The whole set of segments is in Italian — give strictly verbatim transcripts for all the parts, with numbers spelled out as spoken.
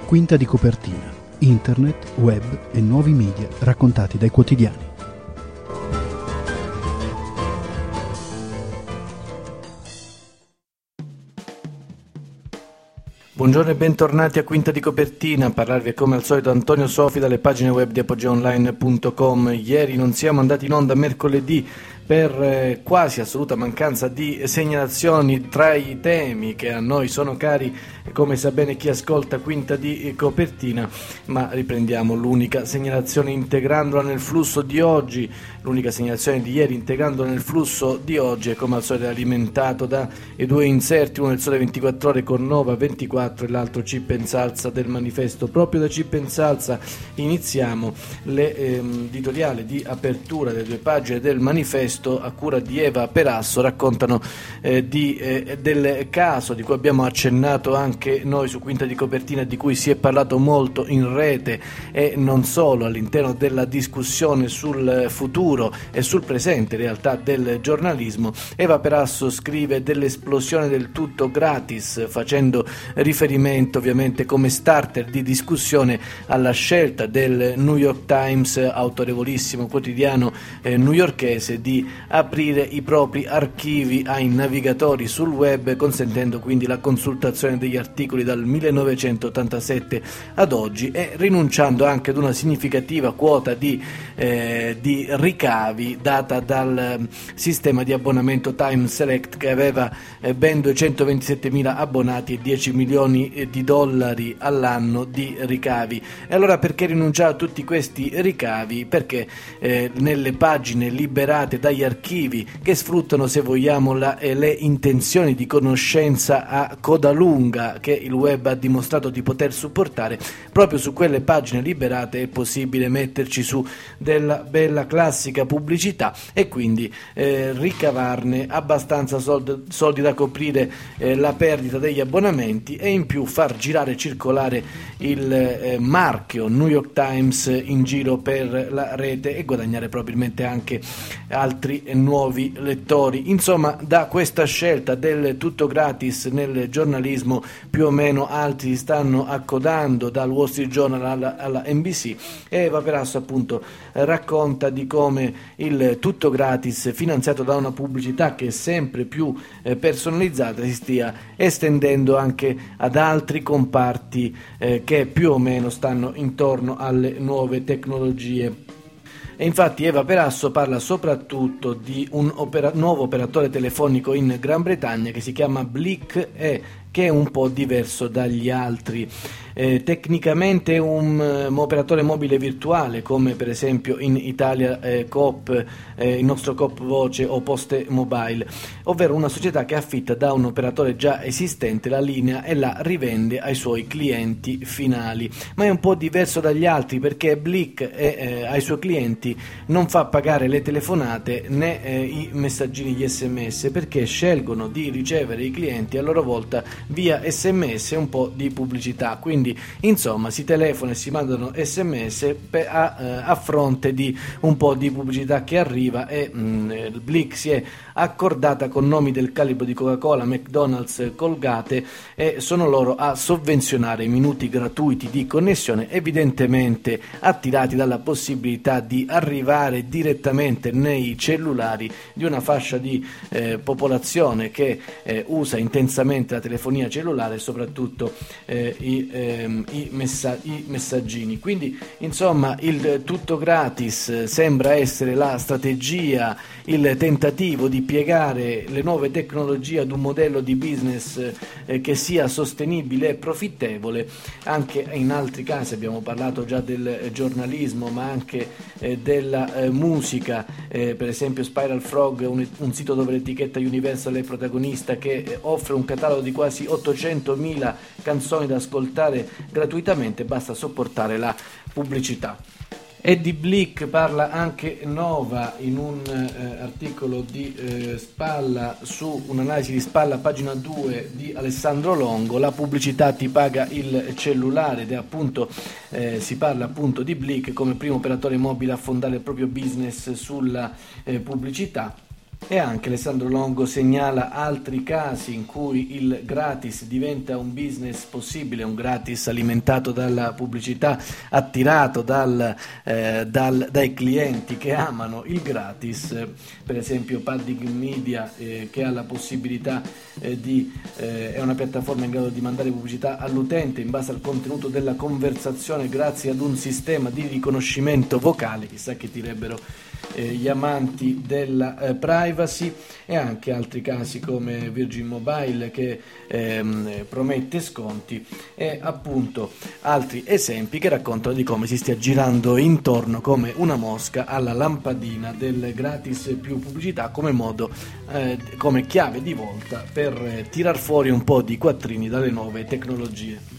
Quinta di copertina, internet, web e nuovi media raccontati dai quotidiani. Buongiorno e bentornati a Quinta di Copertina, a parlarvi come al solito Antonio Sofi dalle pagine web di apogeo online punto com. Ieri non siamo andati in onda mercoledì per eh, quasi assoluta mancanza di segnalazioni tra i temi che a noi sono cari, come sa bene chi ascolta Quinta di Copertina, ma riprendiamo l'unica segnalazione integrandola nel flusso di oggi. L'unica segnalazione di ieri integrandola nel flusso di oggi è come al solito alimentato da i due inserti, uno del Sole ventiquattro Ore con Nova ventiquattro e l'altro Chip and Salsa del Manifesto. Proprio da Chip and Salsa iniziamo l'editoriale ehm, di apertura delle due pagine del Manifesto a cura di Eva Perasso. Raccontano eh, di, eh, del caso di cui abbiamo accennato anche noi su Quinta di Copertina, di cui si è parlato molto in rete e non solo all'interno della discussione sul futuro e sul presente in realtà del giornalismo. Eva Perasso scrive dell'esplosione del tutto gratis, facendo riferimento ovviamente come starter di discussione alla scelta del New York Times, autorevolissimo quotidiano eh, newyorkese, di aprire i propri archivi ai navigatori sul web, consentendo quindi la consultazione degli articoli dal millenovecentottantasette ad oggi e rinunciando anche ad una significativa quota di, eh, di ricavi data dal sistema di abbonamento Time Select, che aveva eh, ben duecentoventisettemila abbonati e dieci milioni di dollari all'anno di ricavi. E allora perché rinunciare a tutti questi ricavi? Perché eh, nelle pagine liberate dagli archivi, che sfruttano, se vogliamo, la, eh, le intenzioni di conoscenza a coda lunga che il web ha dimostrato di poter supportare, proprio su quelle pagine liberate è possibile metterci su della bella classica pubblicità e quindi eh, ricavarne abbastanza soldi, soldi da coprire eh, la perdita degli abbonamenti e in più far girare e circolare il eh, marchio New York Times in giro per la rete e guadagnare probabilmente anche altri eh, nuovi lettori. Insomma, da questa scelta del tutto gratis nel giornalismo più o meno altri stanno accodando, dal Wall Street Journal alla, alla N B C, e Eva Perasso appunto eh, racconta di come il tutto gratis, finanziato da una pubblicità che è sempre più eh, personalizzata, si stia estendendo anche ad altri comparti eh, che più o meno stanno intorno alle nuove tecnologie. E infatti Eva Perasso parla soprattutto di un opera- nuovo operatore telefonico in Gran Bretagna che si chiama Blick e che è un po' diverso dagli altri. Eh, tecnicamente è un um, operatore mobile virtuale, come per esempio in Italia eh, Coop, eh, il nostro Coop Voce o Poste Mobile, ovvero una società che affitta da un operatore già esistente la linea e la rivende ai suoi clienti finali. Ma è un po' diverso dagli altri perché Blick è, eh, ai suoi clienti non fa pagare le telefonate né eh, i messaggini, gli sms, perché scelgono di ricevere i clienti a loro volta via sms e un po' di pubblicità. Quindi insomma si telefona e si mandano sms per, a, eh, a fronte di un po' di pubblicità che arriva e mh, il Blick si è accordata con nomi del calibro di Coca-Cola, McDonald's, Colgate, e sono loro a sovvenzionare i minuti gratuiti di connessione, evidentemente attirati dalla possibilità di arrivare direttamente nei cellulari di una fascia di eh, popolazione che eh, usa intensamente la telefonia cellulare e soprattutto eh, i, ehm, i, messa- i messaggini. Quindi insomma il tutto gratis sembra essere la strategia, il tentativo di piegare le nuove tecnologie ad un modello di business eh, che sia sostenibile e profittevole. Anche in altri casi abbiamo parlato già del eh, giornalismo, ma anche eh, della eh, musica, eh, per esempio Spiral Frog, un, un sito dove l'etichetta Universal è protagonista, che eh, offre un catalogo di quasi ottocentomila canzoni da ascoltare gratuitamente, basta sopportare la pubblicità. E di Blick parla anche Nova in un eh, articolo di eh, Spalla, su un'analisi di Spalla, pagina due di Alessandro Longo. La pubblicità ti paga il cellulare, ed è appunto eh, si parla appunto di Blick come primo operatore mobile a fondare il proprio business sulla eh, pubblicità. E anche Alessandro Longo segnala altri casi in cui il gratis diventa un business possibile, un gratis alimentato dalla pubblicità, attirato dal, eh, dal, dai clienti che amano il gratis. Per esempio Padding Media, eh, che ha la possibilità eh, di eh, è una piattaforma in grado di mandare pubblicità all'utente in base al contenuto della conversazione grazie ad un sistema di riconoscimento vocale, chissà che direbbero eh, gli amanti della eh, privacy, e anche altri casi come Virgin Mobile che ehm, promette sconti, e appunto altri esempi che raccontano di come si stia girando intorno come una mosca alla lampadina del gratis più pubblicità come modo, eh, come chiave di volta per eh, tirar fuori un po' di quattrini dalle nuove tecnologie.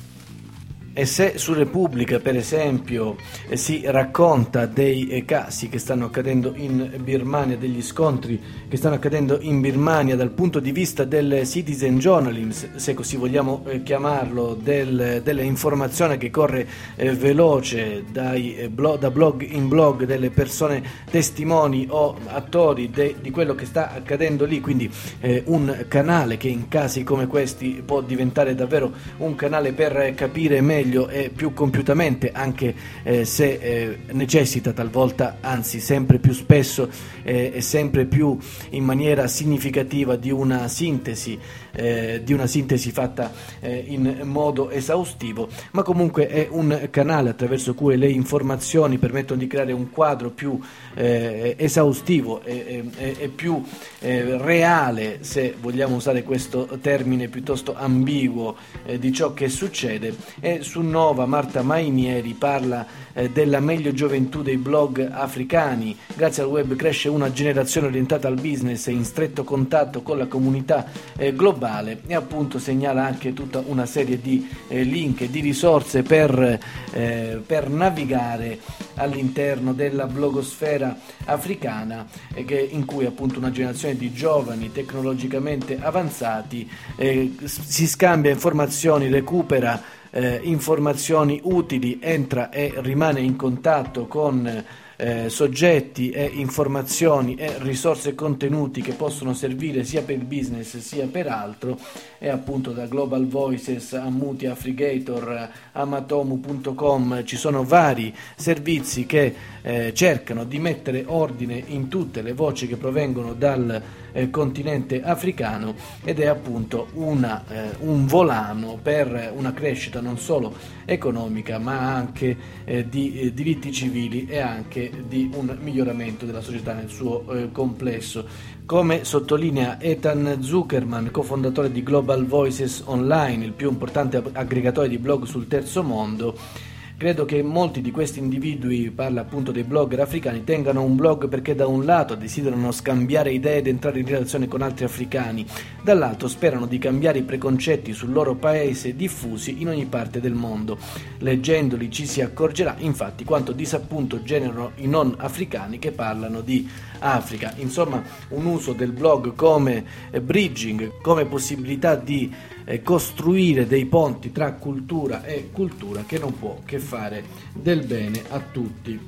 E se su Repubblica, per esempio, eh, si racconta dei eh, casi che stanno accadendo in Birmania, degli scontri che stanno accadendo in Birmania dal punto di vista del citizen journalism, se così vogliamo eh, chiamarlo, del, dell'informazione che corre eh, veloce dai, eh, blog, da blog in blog delle persone testimoni o attori de, di quello che sta accadendo lì, quindi eh, un canale che in casi come questi può diventare davvero un canale per capire meglio e più compiutamente, anche eh, se eh, necessita talvolta, anzi sempre più spesso eh, e sempre più in maniera significativa di una sintesi eh, di una sintesi fatta eh, in modo esaustivo, ma comunque è un canale attraverso cui le informazioni permettono di creare un quadro più eh, esaustivo e, e, e più eh, reale, se vogliamo usare questo termine piuttosto ambiguo, eh, di ciò che succede. E su Nova Marta Mainieri parla eh, della meglio gioventù dei blog africani. Grazie al web cresce una generazione orientata al business e in stretto contatto con la comunità eh, globale, e appunto segnala anche tutta una serie di eh, link e di risorse per, eh, per navigare all'interno della blogosfera africana, eh, che, in cui appunto una generazione di giovani tecnologicamente avanzati eh, si scambia informazioni, recupera Eh, informazioni utili, entra e rimane in contatto con eh, soggetti e informazioni e risorse e contenuti che possono servire sia per il business sia per altro. E appunto da Global Voices a Muti, a Frigator, a Matomu punto com ci sono vari servizi che eh, cercano di mettere ordine in tutte le voci che provengono dal eh, continente africano, ed è appunto una, eh, un volano per una crescita non solo economica ma anche eh, di eh, diritti civili e anche di un miglioramento della società nel suo eh, complesso. Come sottolinea Ethan Zuckerman, cofondatore di Global Voices Online, il più importante aggregatore di blog sul terzo mondo, credo che molti di questi individui, parla appunto dei blogger africani, tengano un blog perché da un lato desiderano scambiare idee ed entrare in relazione con altri africani, dall'altro sperano di cambiare i preconcetti sul loro paese diffusi in ogni parte del mondo. Leggendoli ci si accorgerà infatti quanto disappunto generano i non africani che parlano di Africa. Insomma, un uso del blog come bridging, come possibilità di eh, costruire dei ponti tra cultura e cultura, che non può che fare del bene a tutti.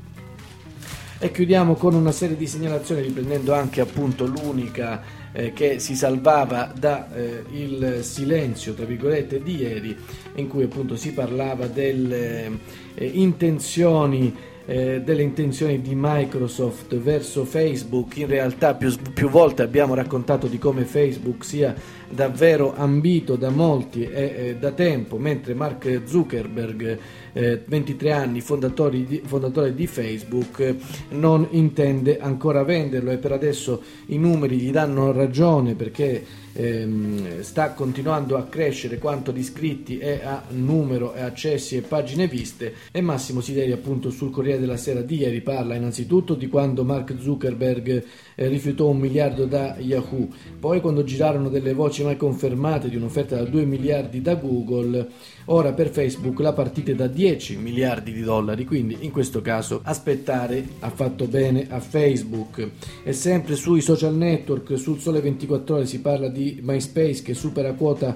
E chiudiamo con una serie di segnalazioni, riprendendo anche appunto l'unica eh, che si salvava da eh, il silenzio tra virgolette di ieri, in cui appunto si parlava delle eh, intenzioni Eh, delle intenzioni di Microsoft verso Facebook. In realtà più, più volte abbiamo raccontato di come Facebook sia davvero ambito da molti e eh, da tempo, mentre Mark Zuckerberg, eh, ventitré anni, fondatori di, fondatore di Facebook, eh, non intende ancora venderlo, e per adesso i numeri gli danno ragione, perché ehm, sta continuando a crescere quanto di iscritti e a numero e accessi e pagine viste. E Massimo Sideri appunto sul Corriere della Sera di ieri parla innanzitutto di quando Mark Zuckerberg eh, rifiutò un miliardo da Yahoo, poi quando girarono delle voci mai confermate di un'offerta da due miliardi da Google. Ora per Facebook la partita è da dieci miliardi di dollari, quindi in questo caso aspettare ha fatto bene a Facebook. E sempre sui social network, sul Sole ventiquattro Ore si parla di MySpace che supera quota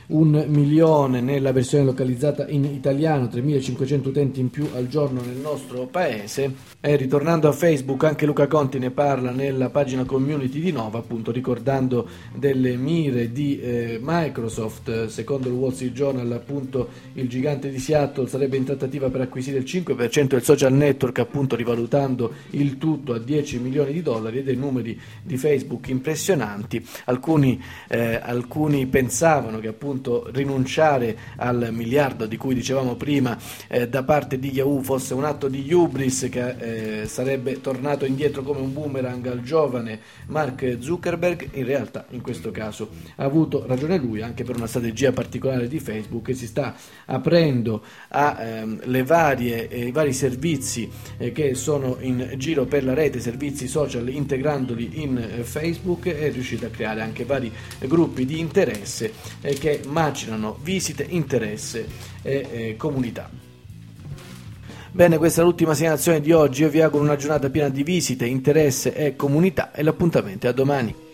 un milione nella versione localizzata in italiano, tremilacinquecento utenti in più al giorno nel nostro paese. E ritornando a Facebook, anche Luca Conti ne parla nella pagina community di Nova, appunto ricordando delle mire di eh, Microsoft. Secondo il Wall Street Journal, appunto, il gigante di Seattle sarebbe in trattativa per acquisire il cinque per cento del social network, appunto rivalutando il tutto a dieci milioni di dollari, e dei numeri di Facebook impressionanti. Alcuni, eh, alcuni pensavano che appunto rinunciare al miliardo di cui dicevamo prima eh, da parte di Yahoo fosse un atto di hubris che eh, sarebbe tornato indietro come un boomerang al giovane Mark Zuckerberg. In realtà in questo caso ha avuto ragione lui, anche per una strategia particolare di Facebook che si sta aprendo a ehm, le varie, eh, i vari servizi eh, che sono in giro per la rete, servizi social, integrandoli in eh, Facebook, e è riuscita a creare anche vari eh, gruppi di interesse eh, che macinano visite, interesse e eh, comunità. Bene, questa è l'ultima segnalazione di oggi. Io vi auguro una giornata piena di visite, interesse e comunità, e l'appuntamento è a domani.